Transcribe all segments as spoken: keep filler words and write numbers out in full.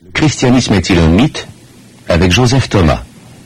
Le christianisme est-il un mythe? Avec Joseph Thomas.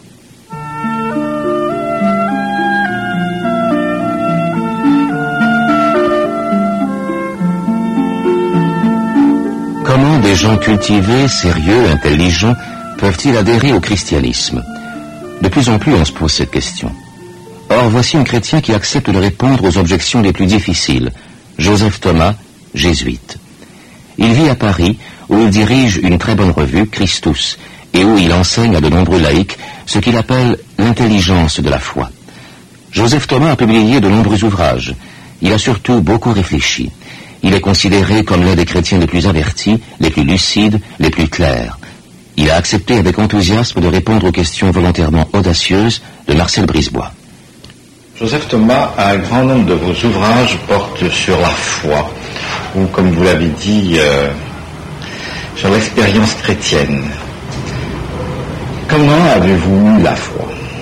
Comment des gens cultivés, sérieux, intelligents peuvent-ils adhérer au christianisme? De plus en plus, on se pose cette question. Or, voici un chrétien qui accepte de répondre aux objections les plus difficiles. Joseph Thomas, jésuite. Il vit à Paris, où il dirige une très bonne revue, Christus, et où il enseigne à de nombreux laïcs ce qu'il appelle l'intelligence de la foi. Joseph Thomas a publié de nombreux ouvrages. Il a surtout beaucoup réfléchi. Il est considéré comme l'un des chrétiens les plus avertis, les plus lucides, les plus clairs. Il a accepté avec enthousiasme de répondre aux questions volontairement audacieuses de Marcel Brisebois. Joseph Thomas, un grand nombre de vos ouvrages portent sur la foi, ou comme vous l'avez dit, euh, sur l'expérience chrétienne. Comment avez-vous eu la foi?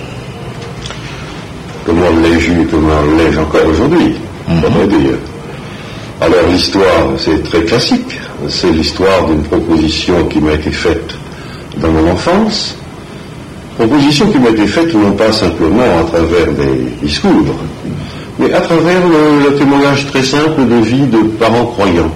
Comment l'ai-je eu, comment l'ai-je encore aujourd'hui, on pourrait dire. Alors l'histoire, c'est très classique. C'est l'histoire d'une proposition qui m'a été faite dans mon enfance. Proposition qui m'a été faite non pas simplement à travers des discours, mais à travers le, le témoignage très simple de vie de parents croyants.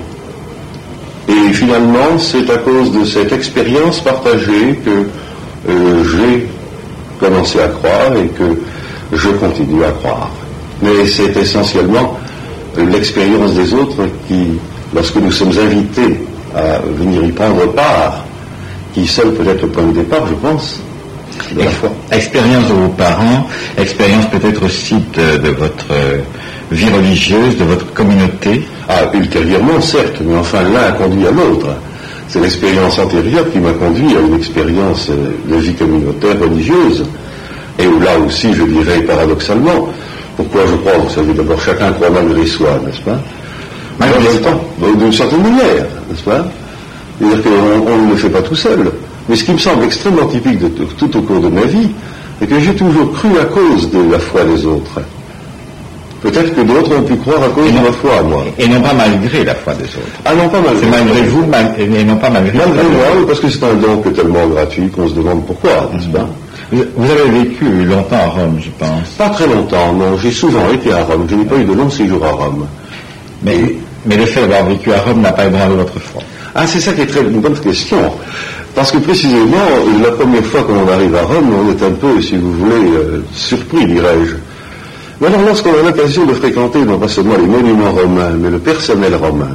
Et finalement, c'est à cause de cette expérience partagée que euh, j'ai commencé à croire et que je continue à croire. Mais c'est essentiellement l'expérience des autres qui, lorsque nous sommes invités à venir y prendre part, qui seul peut être le point de départ, je pense, de la foi. Expérience de vos parents, expérience peut-être aussi de, de votre vie religieuse, de votre communauté. Ah, ultérieurement, certes, mais enfin l'un a conduit à l'autre. C'est l'expérience antérieure qui m'a conduit à une expérience de vie communautaire religieuse. Et où là aussi, je dirais paradoxalement, pourquoi je crois, vous savez, d'abord chacun croit malgré soi, n'est-ce pas? Malgré soi, d'une certaine manière, n'est-ce pas? C'est-à-dire qu'on ne le fait pas tout seul. Mais ce qui me semble extrêmement typique de tout, tout au cours de ma vie, c'est que j'ai toujours cru à cause de la foi des autres. Peut-être que d'autres ont pu croire à cause et de non, ma foi, moi. Et non pas malgré la foi des autres. Ah non, pas malgré. C'est malgré vous, mal, et non pas malgré. Malgré moi, oui, parce que c'est un don tellement gratuit qu'on se demande pourquoi, n'est-ce pas? Vous, vous avez vécu longtemps à Rome, je pense. Pas très longtemps, non. J'ai souvent été à Rome. Je n'ai pas eu de long séjour à Rome. Mais, et, mais le fait d'avoir vécu à Rome n'a pas ébranlé votre foi. Ah, c'est ça qui est très une bonne question. Parce que précisément, la première fois qu'on arrive à Rome, on est un peu, si vous voulez, euh, surpris, dirais-je. Mais alors, lorsqu'on a l'occasion de fréquenter non pas seulement les monuments romains, mais le personnel romain,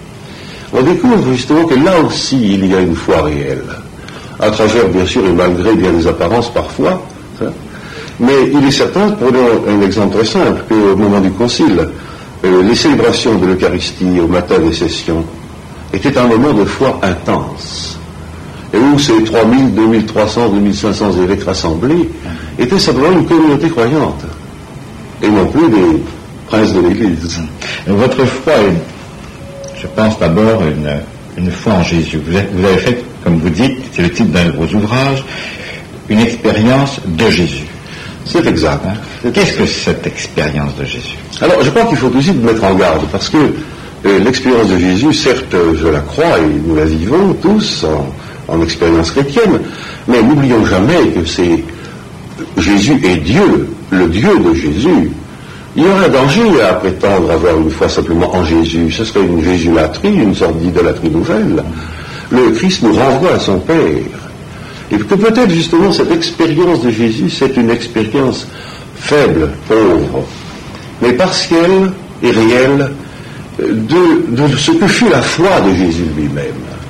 on découvre justement que là aussi, il y a une foi réelle. À travers, bien sûr, et malgré bien des apparences parfois. Hein. Mais il est certain, prenons un exemple très simple, qu'au moment du concile, euh, les célébrations de l'Eucharistie au matin des sessions étaient un moment de foi intense. Et où ces trois mille, deux mille trois cents, deux mille cinq cents évêques rassemblés étaient simplement une communauté croyante, et non plus des princes de l'Église. Votre foi est, je pense d'abord, une, une foi en Jésus. Vous avez, vous avez fait, comme vous dites, c'est le titre d'un de vos ouvrages, une expérience de Jésus. C'est exact. Hein? Qu'est-ce que cette expérience de Jésus? Alors, je crois qu'il faut aussi mettre en garde, parce que euh, l'expérience de Jésus, certes, je la crois, et nous la vivons tous en, en expérience chrétienne, mais n'oublions jamais que c'est Jésus est Dieu, le Dieu de Jésus. Il y aurait un danger à prétendre avoir une foi simplement en Jésus. Ce serait une jésulatrie, une sorte d'idolâtrie nouvelle. Le Christ nous renvoie à son Père. Et que peut-être justement cette expérience de Jésus, c'est une expérience faible, pauvre, mais partielle et réelle de, de ce que fut la foi de Jésus lui-même.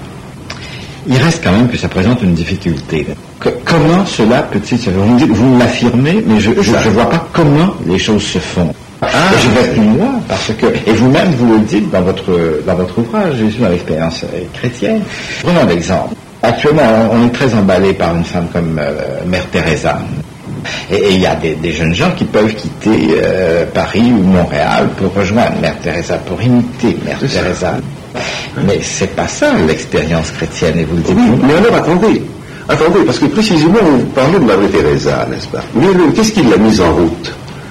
Il reste quand même que ça présente une difficulté. Que, comment cela peut-il se faire? Vous me dites, vous l'affirmez, mais je ne vois pas comment les choses se font. Ah, je vais plus loin, parce que, et vous-même vous le dites dans votre, dans votre ouvrage, Jésus dans l'expérience chrétienne. Prenons l'exemple. Actuellement, on est très emballé par une femme comme euh, Mère Teresa. Et il y a des, des jeunes gens qui peuvent quitter euh, Paris ou Montréal pour rejoindre Mère Teresa, pour imiter Mère Teresa. Mais c'est pas ça l'expérience chrétienne, et vous le dites. Oui, mais alors attendez, attendez, parce que précisément vous parlez de Mère Teresa, n'est-ce pas? Mais qu'est-ce qui l'a mise en route?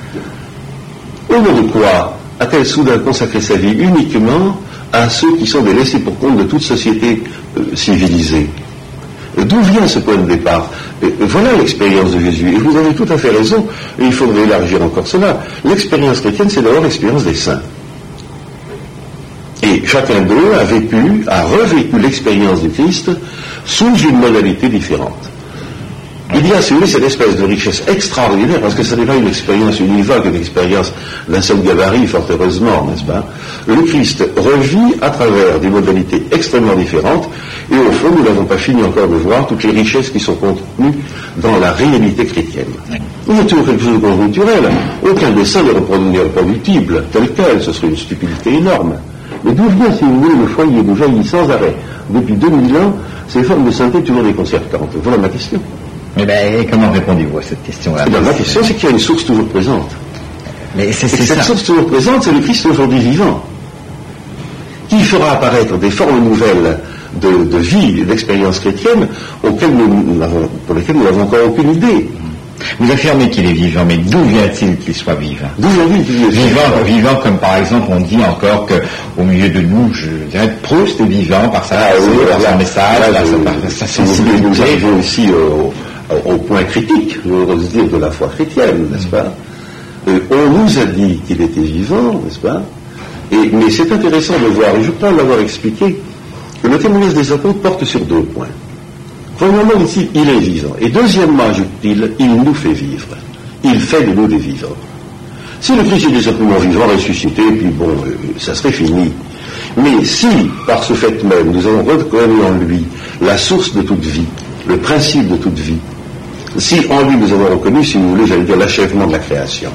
Au nom de quoi a-t-elle soudain consacré sa vie uniquement à ceux qui sont des laissés pour compte de toute société euh, civilisée? D'où vient ce point de départ? Et voilà l'expérience de Jésus. Et vous avez tout à fait raison, et il faudrait élargir encore cela. L'expérience chrétienne, c'est d'abord l'expérience des saints. Et chacun d'eux a vécu, a revécu l'expérience du Christ sous une modalité différente. Il y a, si vous voulez, cette espèce de richesse extraordinaire, parce que ce n'est pas une expérience univoque, une expérience d'un seul gabarit, fort heureusement, n'est-ce pas? Le Christ revit à travers des modalités extrêmement différentes, et au fond, nous n'avons pas fini encore de voir toutes les richesses qui sont contenues dans la réalité chrétienne. Il y a toujours quelque chose de conjoncturel. Aucun des saints n'est reproductible, tel quel, ce serait une stupidité énorme. Mais d'où vient, si vous voulez, le foyer d'où jaillit sans arrêt, depuis deux mille ans, ces formes de sainteté toujours déconcertantes? Voilà ma question. Mais ben, et comment répondez-vous à cette question-là? La question, c'est qu'il y a une source toujours présente. Mais c'est, c'est et cette ça. source toujours présente, c'est le Christ aujourd'hui vivant, qui fera apparaître des formes nouvelles de, de vie et d'expérience chrétienne auxquelles nous, nous n'avons, pour lesquelles nous n'avons encore aucune idée. Vous affirmez qu'il est vivant, mais d'où vient-il qu'il soit vivant? D'où vient-il qu'il est vivant? Vivant, comme par exemple on dit encore qu'au milieu de nous, je dirais, Proust est vivant par sa, ah, oui, par là, son message, là, par, je, sa, par sa sensibilité. Nous arrivons ici au, au point critique, je voudrais dire, de la foi chrétienne, n'est-ce pas? euh, On nous a dit qu'il était vivant, n'est-ce pas? Et, mais c'est intéressant de voir, et je crois l'avoir expliqué, que le témoignage des apôtres porte sur deux points. Premièrement, ici, il est vivant. Et deuxièmement, ajoute-t-il, il nous fait vivre. Il fait de nous des vivants. Si le Christ était simplement vivant, ressuscité, puis bon, euh, ça serait fini. Mais si, par ce fait même, nous avons reconnu en lui la source de toute vie, le principe de toute vie, si en lui nous avons reconnu, si vous voulez, j'allais dire l'achèvement de la création.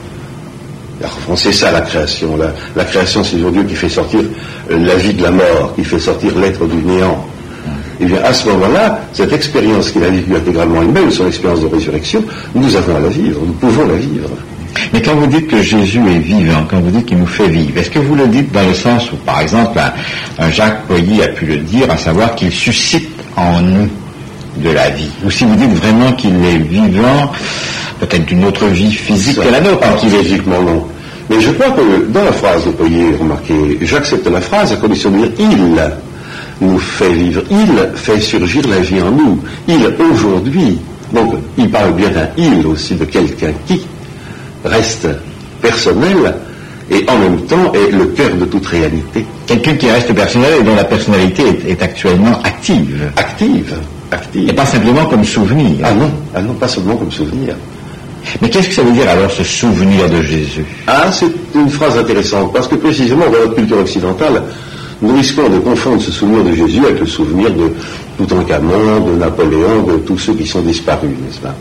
Alors, c'est ça la création. La, la création, c'est Dieu qui fait sortir la vie de la mort, qui fait sortir l'être du néant. Et bien, à ce moment-là, cette expérience qu'il a vécue intégralement elle-même, son expérience de résurrection, nous avons à la vivre, nous pouvons la vivre. Mais quand vous dites que Jésus est vivant, quand vous dites qu'il nous fait vivre, est-ce que vous le dites dans le sens où, par exemple, un, un Jacques Poilly a pu le dire, à savoir qu'il suscite en nous de la vie? Ou si vous dites vraiment qu'il est vivant, peut-être d'une autre vie physique que la nôtre, pas physiquement non. Mais je crois que dans la phrase de Poilly, remarquez, j'accepte la phrase à condition de dire « il » nous fait vivre, il fait surgir la vie en nous, il aujourd'hui, donc il parle bien d'un il aussi, de quelqu'un qui reste personnel et en même temps est le cœur de toute réalité. Quelqu'un qui reste personnel et dont la personnalité est, est actuellement active. Active, active. Et pas simplement comme souvenir. Ah non, ah non, pas seulement comme souvenir. Mais qu'est-ce que ça veut dire alors, ce souvenir de Jésus? Ah, c'est une phrase intéressante, parce que précisément dans notre culture occidentale, nous risquons de confondre ce souvenir de Jésus avec le souvenir de Toutankhamon, de Napoléon, de tous ceux qui sont disparus, n'est-ce pas?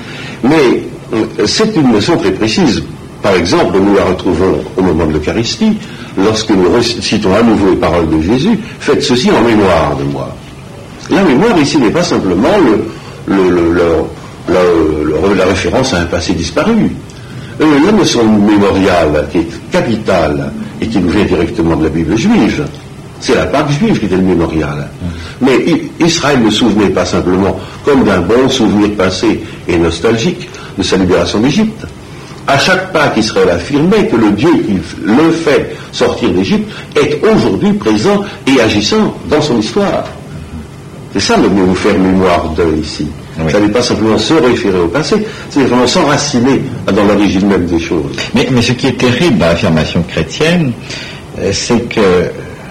Mais c'est une notion très précise. Par exemple, nous la retrouvons au moment de l'Eucharistie, lorsque nous recitons à nouveau les paroles de Jésus, faites ceci en mémoire de moi. La mémoire ici n'est pas simplement le, le, le, le, le, le, la référence à un passé disparu. Euh, la notion mémoriale qui est capitale et qui nous vient directement de la Bible juive, c'est la Pâque juive qui était le mémorial. Mais Israël ne souvenait pas simplement comme d'un bon souvenir passé et nostalgique de sa libération d'Égypte. À chaque Pâque, Israël affirmait que le Dieu qui le fait sortir d'Égypte est aujourd'hui présent et agissant dans son histoire. C'est ça le mot faire mémoire de ici. Oui. Ça n'est pas simplement se référer au passé, c'est vraiment s'enraciner dans l'origine même des choses. Mais, mais ce qui est terrible dans l'affirmation chrétienne, c'est que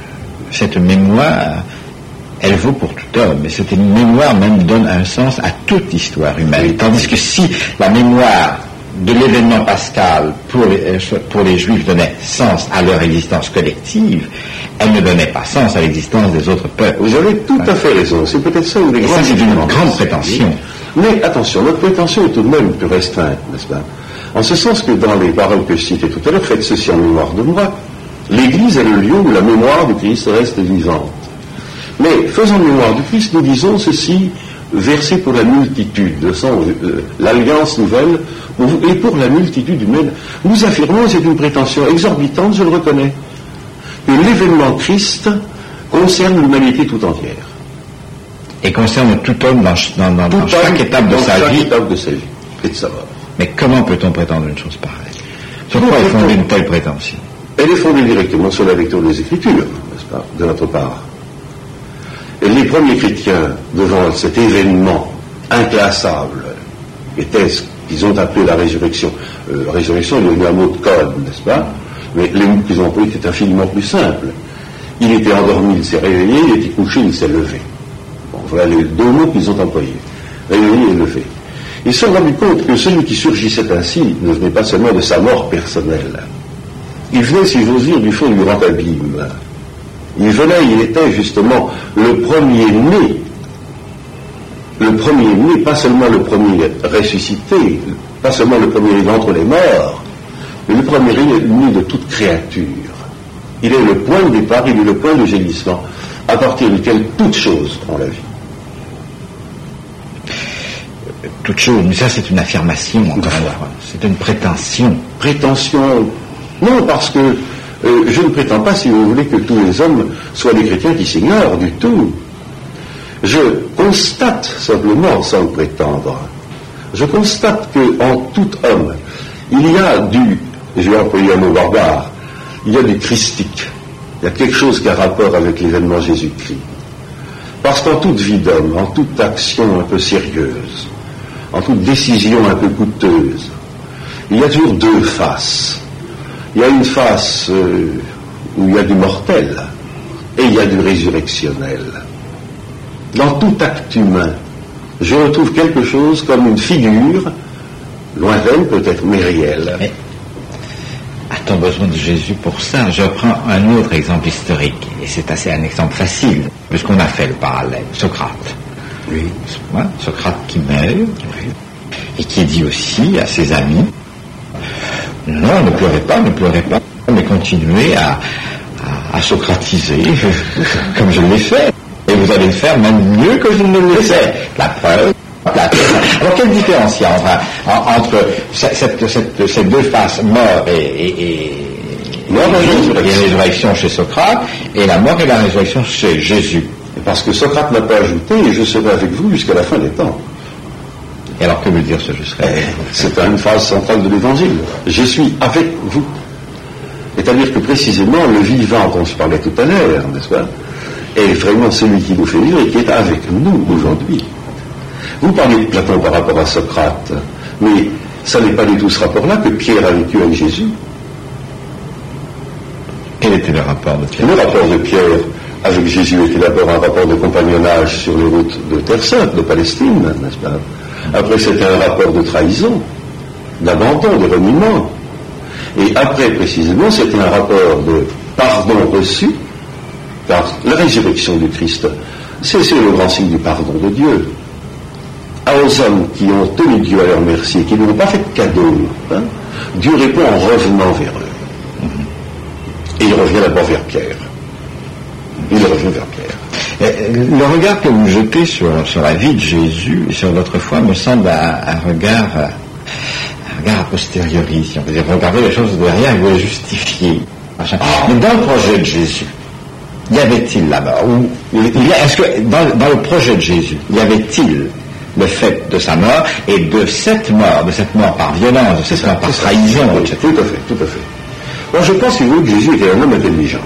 cette mémoire, elle vaut pour tout homme, mais cette mémoire même donne un sens à toute histoire humaine. Oui. Tandis que si la mémoire de l'événement pascal pour les, pour les Juifs donnait sens à leur existence collective, elle ne donnait pas sens à l'existence des autres peuples. Vous avez tout à fait raison. C'est peut-être ça une des grandes. Ça, c'est une grande prétention. Mais attention, notre prétention est tout de même plus restreinte, n'est-ce pas? En ce sens que dans les paroles que je citais tout à l'heure, faites ceci en mémoire de moi, l'Église est le lieu où la mémoire du Christ reste vivante. Mais faisant mémoire du Christ, nous disons ceci, versé pour la multitude, de son, euh, l'alliance nouvelle, et pour la multitude humaine. Nous affirmons, c'est une prétention exorbitante, je le reconnais, que l'événement Christ concerne l'humanité tout entière. Et concerne tout homme dans, dans, dans, tout dans chaque homme, étape de dans sa chaque vie. étape de sa vie et de sa mort. Mais comment peut-on prétendre une chose pareille? Sur quoi est fondée une telle prétention? Elle est fondée directement sur la lecture des Écritures, n'est-ce pas, de notre part. Et les premiers chrétiens, devant cet événement inclassable, était ce qu'ils ont appelé la résurrection. Euh, la résurrection est devenu un mot de code, n'est-ce pas? Mais les mots qu'ils ont employés étaient infiniment plus simples. Il était endormi, il s'est réveillé, il était couché, il s'est levé. Bon, voilà les deux mots qu'ils ont employés. Réveillé et levé. Ils se sont rendus compte que celui qui surgissait ainsi ne venait pas seulement de sa mort personnelle. Il venait, si j'ose dire, du fond du grand abîme. Il venait, il était justement le premier-né. Le premier-né, pas seulement le premier ressuscité, pas seulement le premier d'entre les morts, mais le premier-né de toute créature. Il est le point de départ, il est le point de gémissement, à partir duquel toutes choses ont la vie. Toute chose, mais ça c'est une affirmation, encore une fois. C'est une prétention. Prétention, non, parce que euh, je ne prétends pas, si vous voulez, que tous les hommes soient des chrétiens qui s'ignorent du tout. Je constate simplement, sans le prétendre, je constate qu'en tout homme, il y a du, je vais employer un mot barbare, il y a du christique, il y a quelque chose qui a rapport avec l'événement Jésus-Christ. Parce qu'en toute vie d'homme, en toute action un peu sérieuse, en toute décision un peu coûteuse, il y a toujours deux faces. Il y a une face euh, où il y a du mortel et il y a du résurrectionnel. Dans tout acte humain, je retrouve quelque chose comme une figure, lointaine peut-être, mais réelle. Mais a-t-on besoin de Jésus pour ça? Je prends un autre exemple historique, et c'est assez un exemple facile, puisqu'on a fait le parallèle. Socrate. Oui. Ouais, Socrate qui meurt, oui, et qui dit aussi à ses amis, non, ne pleurez pas, ne pleurez pas, mais continuez à, à, à socratiser, comme je l'ai fait. Et vous allez le faire même mieux que je ne l'ai fait. La preuve, la preuve. Alors quelle différence il y a entre, entre cette, cette, cette, ces deux faces, mort et, et, et, mort et, et résurrection chez Socrate, et la mort et la résurrection chez Jésus? Parce que Socrate n'a pas ajouté « et je serai avec vous jusqu'à la fin des temps ». Et alors que veut dire ce « je serai » ? C'est une phrase centrale de l'Évangile. « Je suis avec vous ». C'est-à-dire que précisément le vivant dont je parlais tout à l'heure, n'est-ce pas, est vraiment celui qui nous fait vivre et qui est avec nous aujourd'hui. Vous parlez de Platon par rapport à Socrate, mais ça n'est pas du tout ce rapport-là que Pierre a vécu avec Jésus. Quel était le rapport de Pierre ? Le rapport de Pierre avec Jésus était d'abord un rapport de compagnonnage sur les routes de Terre Sainte, de Palestine, n'est-ce pas ? Après, c'était un rapport de trahison, d'abandon, de reniement. Et après, précisément, c'était un rapport de pardon reçu, car la résurrection du Christ, c'est, c'est le grand signe du pardon de Dieu. Aux hommes qui ont tenu Dieu à leur merci et qui ne l'ont pas fait de cadeau, hein, Dieu répond en revenant vers eux. Et il revient d'abord vers Pierre. Il revient vers Pierre. Le regard que vous jetez sur, sur la vie de Jésus et sur votre foi me semble un, un regard un regard a posteriori, si on peut dire, regarder les choses derrière et vous les justifier. Mais dans le projet de Jésus, y avait-il la mort? Ou, il y a, est-ce que dans, dans le projet de Jésus, y avait-il le fait de sa mort et de cette mort, de cette mort par violence, de cette ça, mort par trahison, et cetera. Tout à fait, tout à fait. Moi, je pense, si vous voulez, que Jésus était un homme intelligent.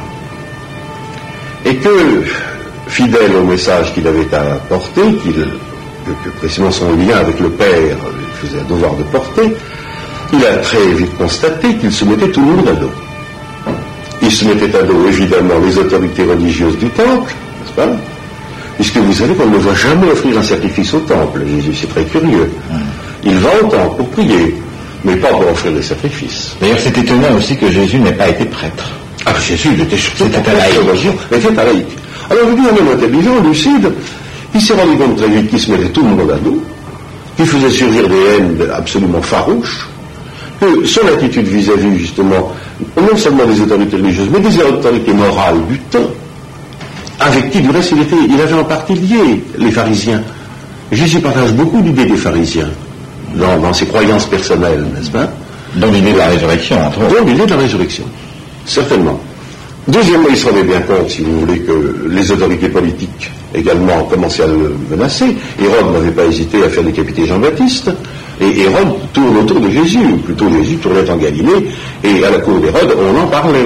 Et que, fidèle au message qu'il avait à porter, qu'il, que, que précisément son lien avec le Père faisait un devoir de porter, il a très vite constaté qu'il se mettait tout le monde à dos. Il se mettait à dos, évidemment, les autorités religieuses du temple, n'est-ce pas ? Puisque vous savez qu'on ne voit jamais offrir un sacrifice au temple. Jésus, c'est très curieux. Il va au temple pour prier, mais pas pour offrir des sacrifices. D'ailleurs, c'est étonnant aussi que Jésus n'ait pas été prêtre. Ah, Jésus, il était surtout C'était un laïc. Il était un laïc. Alors, je dis un homme intelligent, lucide, il s'est rendu compte très vite qu'il se mettait tout le monde à dos, qu'il faisait surgir des haines absolument farouches, que son attitude vis-à-vis, justement, non seulement des autorités religieuses, mais des autorités morales du temps, avec qui, du reste, il, était, il avait en partie lié les pharisiens. Jésus partage beaucoup d'idées des pharisiens, dans, dans ses croyances personnelles, n'est-ce pas ? Dans l'idée de la résurrection, entre autres. Dans l'idée de la résurrection, certainement. Deuxièmement, il se rendait bien compte, si vous voulez, que les autorités politiques également commençaient à le menacer. Hérode n'avait pas hésité à faire décapiter Jean-Baptiste, et Hérode tourne autour de Jésus, ou plutôt Jésus tournait en Galilée, et à la cour d'Hérode, on en parlait.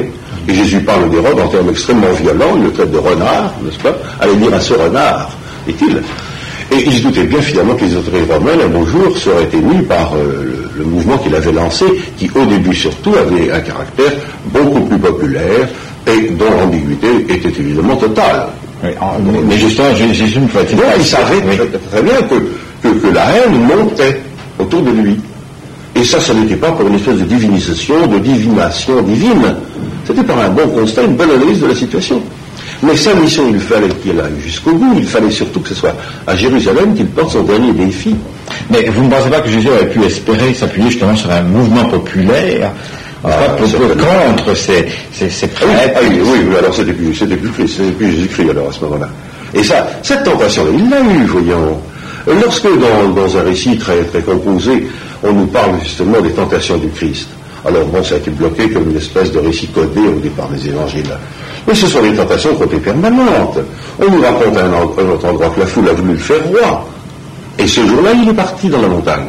Et Jésus parle d'Hérode en termes extrêmement violents, il le traite de renard, n'est-ce pas? Allez dire à ce renard, dit-il. Et il se doutait bien finalement que les autorités romaines, un beau jour, seraient émues par euh, le, le mouvement qu'il avait lancé, qui au début surtout avait un caractère beaucoup plus populaire et dont l'ambiguïté était évidemment totale. Oui, en, mais, mais justement, Jésus ne pouvait-il pas... Il savait oui. très, très bien que, que, que la haine montait autour de lui. Et ça, ça n'était pas pour une espèce de divinisation, de divination divine. C'était par un bon constat, une bonne analyse de la situation. Mais sa mission, il fallait qu'il aille jusqu'au bout. Il fallait surtout que ce soit à Jérusalem qu'il porte son dernier défi. Mais vous ne pensez pas que Jésus aurait pu espérer s'appuyer justement sur un mouvement populaire ah, pour, pour contre ces, ces, ces prêtres? Ah oui, oui, oui, alors c'était plus, c'était plus, c'était plus Jésus-Christ alors à ce moment-là. Et ça, cette tentation-là, il l'a eu, voyons. Lorsque dans, dans un récit très, très composé, on nous parle justement des tentations du Christ. Alors bon, ça a été bloqué comme une espèce de récit codé au départ des évangiles. Mais ce sont des tentations qui ont été permanentes. On nous raconte à un, un autre endroit que la foule a voulu le faire roi. Et ce jour-là, il est parti dans la montagne.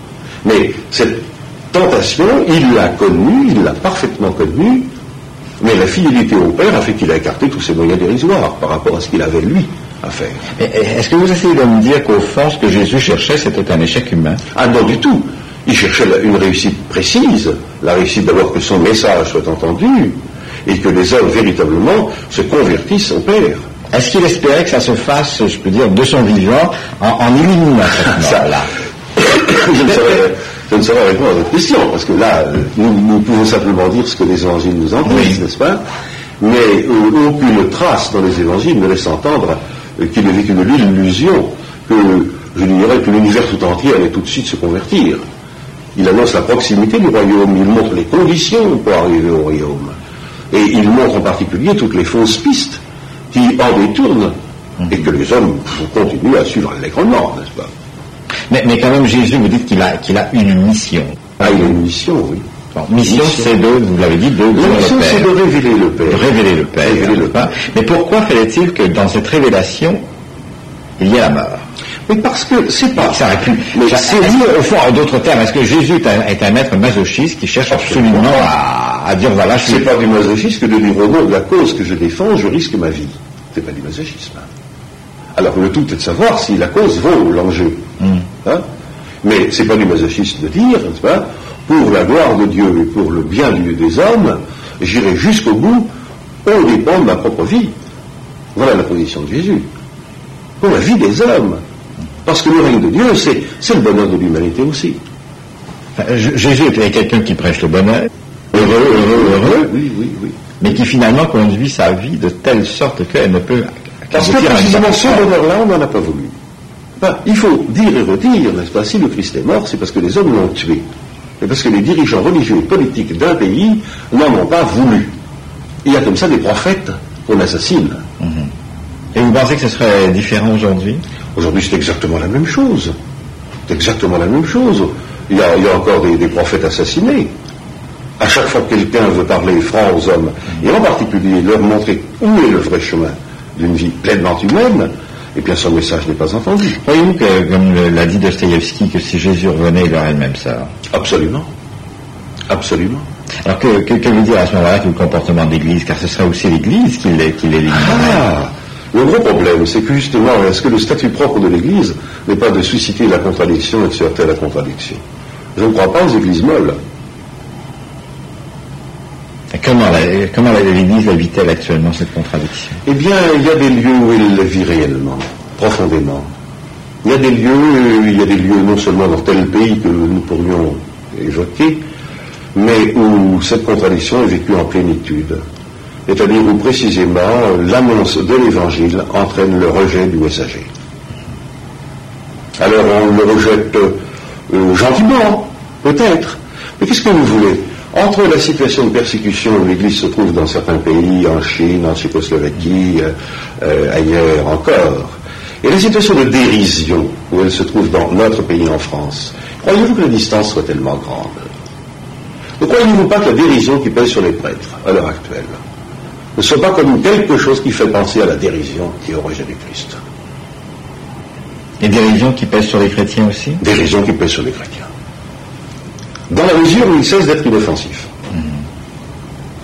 Mais cette tentation, il l'a connue, il l'a parfaitement connue, mais la fidélité au Père a fait qu'il a écarté tous ses moyens dérisoires par rapport à ce qu'il avait, lui, à faire. Est-ce que vous essayez de me dire qu'au fond, ce que Jésus cherchait, c'était un échec humain? Ah non, du tout. Il cherchait une réussite précise, la réussite d'abord que son message soit entendu, et que les hommes véritablement se convertissent au Père. Est-ce qu'il espérait que ça se fasse, je peux dire, de son vivant, en, en éliminant ça là? je, ne saurais, je ne saurais répondre à votre question, parce que là, nous, nous pouvons simplement dire ce que les évangiles nous en disent, oui. N'est-ce pas? Mais euh, aucune trace dans les évangiles ne laisse entendre euh, qu'il ait vécu de l'illusion que, je dirais, que l'univers tout entier allait tout de suite se convertir. Il annonce la proximité du royaume, il montre les conditions pour arriver au royaume. Et il montre en particulier toutes les fausses pistes qui en détournent et que les hommes continuent à suivre allègrement, n'est-ce pas? Mais, mais quand même, Jésus, vous dites qu'il a, qu'il a une mission. Ah, il a une mission, oui. Bon, mission, mission. c'est de, vous l'avez dit, de... La mission, c'est de révéler le Père. De révéler le Père. Révéler le Père. Mais pourquoi fallait-il que dans cette révélation, il y ait la mort? Mais parce que c'est pas... Ça aurait pu... Mais c'est lié, au fond, en d'autres termes, est-ce que Jésus est un, est un maître masochiste qui cherche absolument, absolument à, à dire, voilà... Je c'est suis... pas du masochisme que de dire au nom de la cause que je défends, je risque ma vie. C'est pas du masochisme. Alors, le tout est de savoir si la cause vaut l'enjeu. Mm. Hein? Mais c'est pas du masochisme de dire, n'est-ce pas, pour la gloire de Dieu et pour le bien des hommes, j'irai jusqu'au bout au dépend de ma propre vie. Voilà la position de Jésus. Pour la vie des hommes. Parce que le règne de Dieu, c'est, c'est le bonheur de l'humanité aussi. Enfin, Jésus était quelqu'un qui prêche le bonheur, heureux, heureux, heureux, oui, oui, oui. mais qui finalement conduit sa vie de telle sorte qu'elle ne peut... Parce que précisément ce bonheur-là, on n'en a pas voulu. Enfin, il faut dire et redire, n'est-ce pas, si le Christ est mort, c'est parce que les hommes l'ont tué. Et parce que les dirigeants religieux et politiques d'un pays n'en ont pas voulu. Il y a comme ça des prophètes qu'on assassine. Mm-hmm. Et vous pensez que ce serait différent aujourd'hui? Aujourd'hui, c'est exactement la même chose. C'est exactement la même chose. Il y a, il y a encore des, des prophètes assassinés. À chaque fois que quelqu'un veut parler franc aux hommes, et en particulier leur montrer où est le vrai chemin d'une vie pleinement humaine, et bien son message n'est pas entendu. Voyez-vous que, comme l'a dit Dostoïevski, que si Jésus revenait, il aurait le même sort? Absolument. Absolument. Alors que, que, que veut dire à ce moment-là que le comportement de l'Église? Car ce serait aussi l'Église qui l'éliminerait. Ah, le gros problème, c'est que justement, est-ce que le statut propre de l'Église n'est pas de susciter la contradiction et de se heurter à la contradiction? Je ne crois pas aux églises molles. Et comment, la, comment l'Église la vit-elle actuellement, cette contradiction? Eh bien, il y a des lieux où elle la vit réellement, profondément. Il y a des lieux, il y a des lieux non seulement dans tel pays que nous pourrions évoquer, mais où cette contradiction est vécue en plénitude. C'est-à-dire où précisément l'annonce de l'Évangile entraîne le rejet du messager. Alors on le rejette euh, gentiment, peut-être, mais qu'est-ce que vous voulez? Entre la situation de persécution où l'Église se trouve dans certains pays, en Chine, en Tchécoslovaquie, euh, euh, ailleurs encore, et la situation de dérision où elle se trouve dans notre pays, en France, croyez-vous que la distance soit tellement grande? Ne croyez-vous pas que la dérision qui pèse sur les prêtres, à l'heure actuelle, ne soit pas comme quelque chose qui fait penser à la dérision et au rejet du Christ? Et dérision qui pèse sur les chrétiens aussi? Dérision qui pèse sur les chrétiens. Dans la mesure où il cesse d'être inoffensif. Mmh.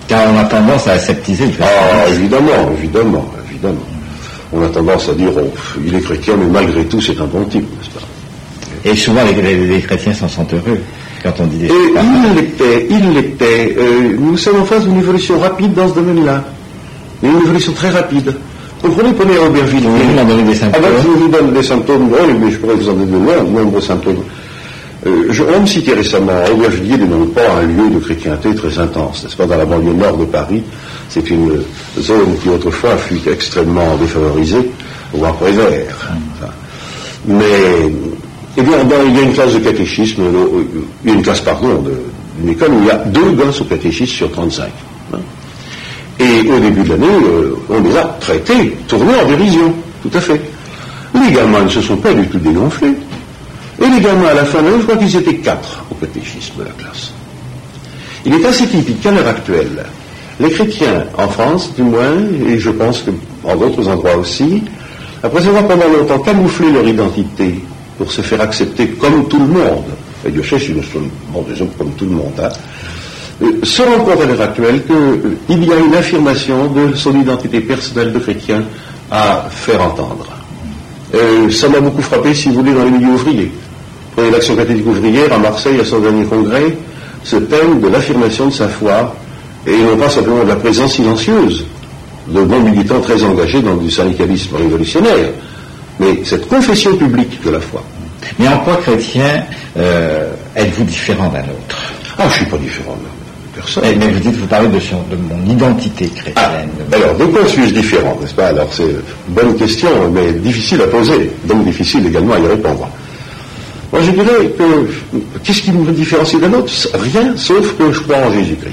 Car on a tendance à aseptiser le christianisme. Ah, évidemment, évidemment, évidemment. On a tendance à dire, oh, il est chrétien, mais malgré tout, c'est un bon type, n'est-ce pas? Et souvent, les, les, les chrétiens s'en sentent heureux quand on dit des Et choses. il l'était, il l'était. Euh, nous sommes en face d'une évolution rapide dans ce domaine-là. Une évolution très rapide. Comprenez, prenez Aubervilliers. Vous voulez m'en donner des symptômes? Avant que je vous donne des symptômes, oh, mais je pourrais vous en donner de nombreux symptômes. Euh, je, on me citait récemment, Aubervilliers n'est donc pas un lieu de chrétienté très intense, n'est-ce pas, dans la banlieue nord de Paris. C'est une zone qui autrefois fut extrêmement défavorisée, voire prévère. Enfin, mais, eh bien, dans, il y a une classe de catéchisme, euh, il y a une classe, pardon, de, d'une école où il y a deux gosses au catéchisme sur trente-cinq. Hein. Et au début de l'année, euh, on les a traités, tournés en dérision, tout à fait. Les gamins ne se sont pas du tout dégonflés. Et les gamins, à la fin de l'année, je crois qu'ils étaient quatre au catéchisme de la classe. Il est assez typique qu'à l'heure actuelle, les chrétiens, en France du moins, et je pense qu'en d'autres endroits aussi, après avoir pendant longtemps camouflé leur identité pour se faire accepter comme tout le monde, et Dieu sait si nous sommes bon, des hommes comme tout le monde, hein, se rend compte à l'heure actuelle qu'il y a une affirmation de son identité personnelle de chrétien à faire entendre. Euh, ça m'a beaucoup frappé, si vous voulez, dans les milieux ouvriers. Prenez l'Action catholique ouvrière à Marseille, à son dernier congrès, ce thème de l'affirmation de sa foi, et non pas simplement de la présence silencieuse de bons militants très engagés dans du syndicalisme révolutionnaire, mais cette confession publique de la foi. Mais en quoi chrétien euh, êtes-vous différent d'un autre? Ah, je ne suis pas différent de personne. Mais, mais vous dites, vous parlez de, son, de mon identité chrétienne. Ah, alors, de quoi suis-je différent, n'est-ce pas? Alors, c'est une bonne question, mais difficile à poser, donc difficile également à y répondre. Moi, je dirais que, qu'est-ce qui me différencie d'un autre? Rien, sauf que je crois en Jésus-Christ.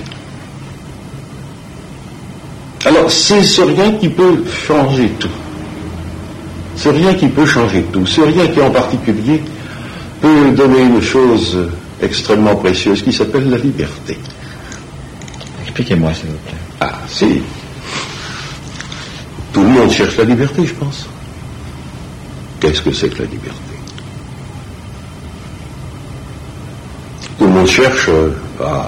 Alors, c'est ce rien qui peut changer tout. Ce rien qui peut changer tout. Ce rien qui, en particulier, peut donner une chose extrêmement précieuse qui s'appelle la liberté. Expliquez-moi, s'il vous plaît. Ah, si. Tout le monde cherche la liberté, je pense. Qu'est-ce que c'est que la liberté? Tout le monde cherche à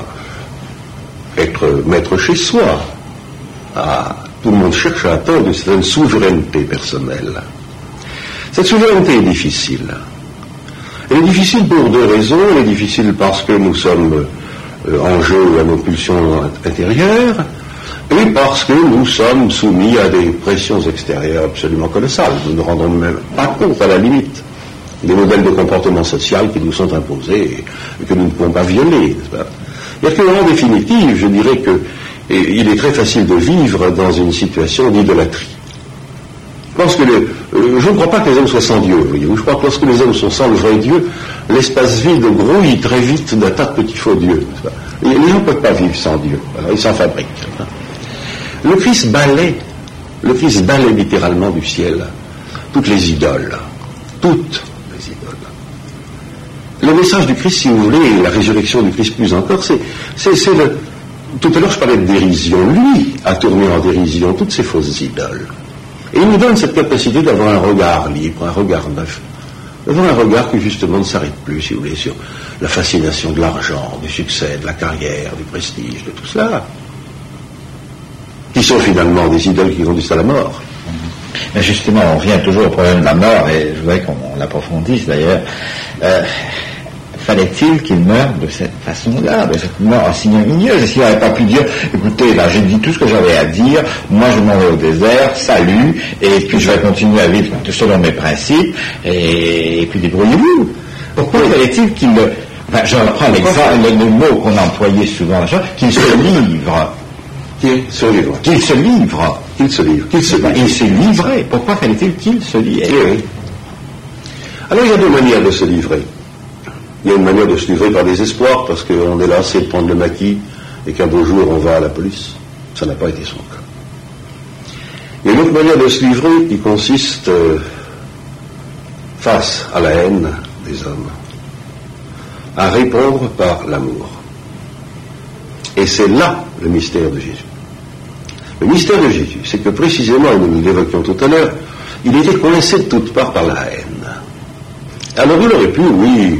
être maître chez soi. Ah, tout le monde cherche à atteindre une certaine souveraineté personnelle. Cette souveraineté est difficile. Elle est difficile pour deux raisons. Elle est difficile parce que nous sommes euh, en jeu à nos pulsions intérieures, et parce que nous sommes soumis à des pressions extérieures absolument colossales. Nous ne rendons même pas compte, à la limite, des modèles de comportement social qui nous sont imposés et que nous ne pouvons pas violer. N'est-ce pas? C'est-à-dire que, en définitive, je dirais que et il est très facile de vivre dans une situation d'idolâtrie. Je pense que le, euh, je ne crois pas que les hommes soient sans Dieu, voyez-vous. Je crois que lorsque les hommes sont sans le vrai Dieu, l'espace vide grouille très vite d'un tas de petits faux dieux. Et les gens ne peuvent pas vivre sans Dieu. Alors, ils s'en fabriquent. Hein. Le Christ balaie, le Christ balaie littéralement du ciel toutes les idoles. Toutes les idoles. Le message du Christ, si vous voulez, et la résurrection du Christ plus encore, c'est, c'est, c'est le... Tout à l'heure, je parlais de dérision. Lui a tourné en dérision toutes ces fausses idoles. Et il nous donne cette capacité d'avoir un regard libre, un regard neuf, d'avoir un regard qui, justement, ne s'arrête plus, si vous voulez, sur la fascination de l'argent, du succès, de la carrière, du prestige, de tout cela, qui sont finalement des idoles qui conduisent à la mort. Mais justement, on revient toujours au problème de la mort, et je voudrais qu'on l'approfondisse d'ailleurs. Euh, Fallait-il qu'il meure de cette façon-là, de cette mort si ignominieuse? Est-ce qu'il n'aurait pas pu dire, écoutez, là, j'ai dit tout ce que j'avais à dire, moi je m'en vais au désert, salut, et puis je vais continuer à vivre selon mes principes, et, et puis débrouillez-vous. Pourquoi fallait-il qu'il le... Enfin, je reprends l'exemple, le, le mot qu'on a employé souvent, qu'il se livre. Qu'il se livre. Qu'il se livre. Qu'il se livre. Qu'il se livre. Il se livrait. Pourquoi fallait-il qu'il se livre? Oui. Alors il y a deux manières de se livrer. Il y a une manière de se livrer par désespoir, parce qu'on est lassé de prendre le maquis et qu'un beau jour on va à la police. Ça n'a pas été son cas. Il y a une autre manière de se livrer qui consiste, euh, face à la haine des hommes, à répondre par l'amour. Et c'est là le mystère de Jésus. Le mystère de Jésus, c'est que précisément, et nous l'évoquions tout à l'heure, il était coincé de toutes parts par la haine. Alors il aurait pu, oui,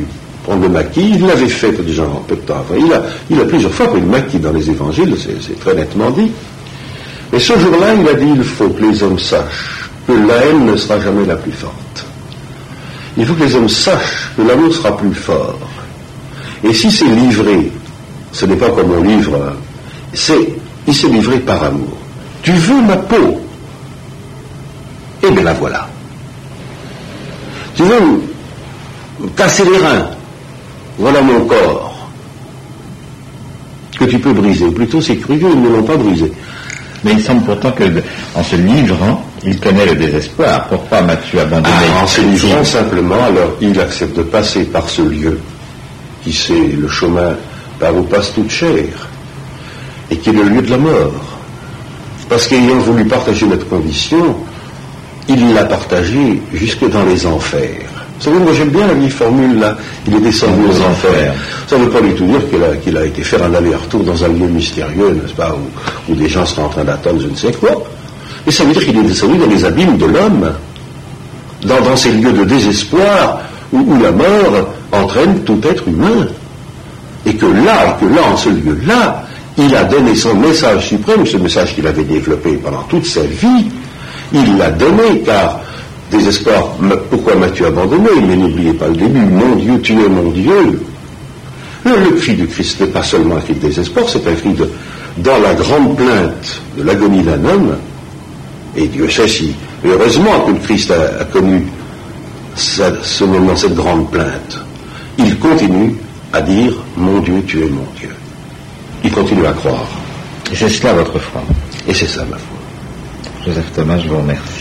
prendre le maquis. Il l'avait fait déjà un peu de temps après. Il a, il a plusieurs fois pris le maquis dans les évangiles, c'est, c'est très nettement dit. Mais ce jour-là, il a dit, il faut que les hommes sachent que la haine ne sera jamais la plus forte. Il faut que les hommes sachent que l'amour sera plus fort. Et si c'est livré, ce n'est pas comme on livre, c'est, il s'est livré par amour. Tu veux ma peau? Eh bien la voilà. Tu veux me casser les reins? Voilà mon corps. Que tu peux briser. Ou plutôt, c'est curieux, ils ne l'ont pas brisé. Mais il semble pourtant que, en se livrant, il connaît le désespoir. Pourquoi m'as-tu abandonné? Ah, en se livrant simplement, alors il accepte de passer par ce lieu, qui c'est le chemin par où passe toute chair, et qui est le lieu de la mort. Parce qu'ayant voulu partager notre condition, il l'a partagé jusque dans les enfers. Vous savez, moi j'aime bien la vieille formule là, il est descendu aux enfers. Ça ne veut pas du tout dire qu'il a, qu'il a été faire un aller-retour dans un lieu mystérieux, n'est-ce pas, où, où des gens seraient en train d'attendre je ne sais quoi. Et ça veut dire qu'il est descendu dans les abîmes de l'homme, dans, dans ces lieux de désespoir où, où la mort entraîne tout être humain. Et que là, et que là, en ce lieu-là, il a donné son message suprême, ce message qu'il avait développé pendant toute sa vie, il l'a donné, car désespoir, pourquoi m'as-tu abandonné? Mais n'oubliez pas le début, mon Dieu, tu es mon Dieu. Le, le cri du Christ n'est pas seulement un cri de désespoir, c'est un cri de, dans la grande plainte de l'agonie d'un homme, et Dieu sait si, heureusement que le Christ a, a connu ça, ce moment, cette grande plainte. Il continue à dire, mon Dieu, tu es mon Dieu. Il continue à croire. Et c'est cela votre foi. Et c'est ça ma foi. Joseph Thomas, je vous remercie.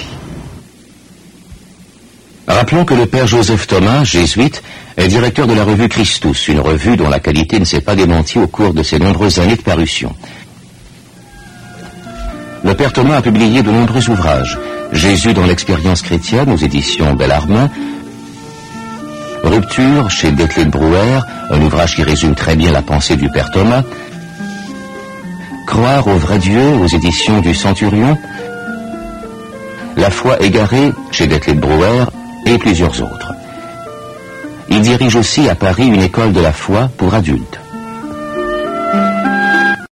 Rappelons que le père Joseph Thomas, jésuite, est directeur de la revue Christus, une revue dont la qualité ne s'est pas démentie au cours de ses nombreuses années de parution. Le père Thomas a publié de nombreux ouvrages. Jésus dans l'expérience chrétienne aux éditions Bellarmin, Rupture chez Detlev Brouwer, un ouvrage qui résume très bien la pensée du père Thomas, Croire au vrai Dieu aux éditions du Centurion, La foi égarée chez Detlev Brouwer et plusieurs autres. Il dirige aussi à Paris une école de la foi pour adultes.